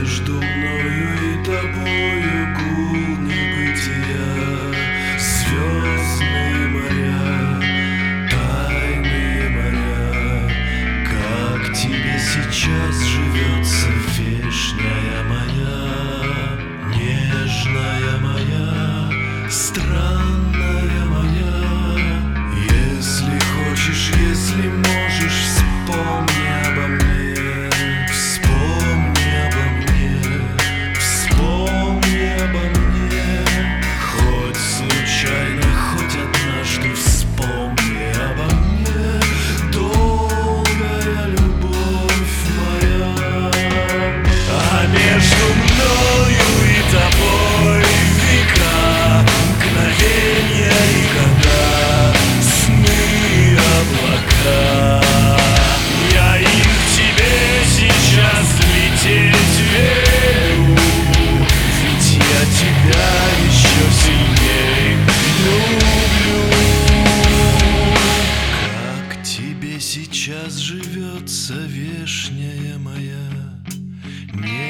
Между мною и тобою гул небытия, звездные моря, тайные моря. Как тебе сейчас живется, вешняя моя, нежная моя, странная моя? Если хочешь, если можешь, вспомни обо мне, вспомни обо мне, вспомни обо мне. Хоть случайно, хоть однажды вспомни обо мне, долгая любовь моя. А между мною и тобой века, мгновенья и года, сны, облака. Я им к тебе сейчас лететь верю, ведь я тебя еще сильней люблю. Как тебе сейчас живется, вешняя моя,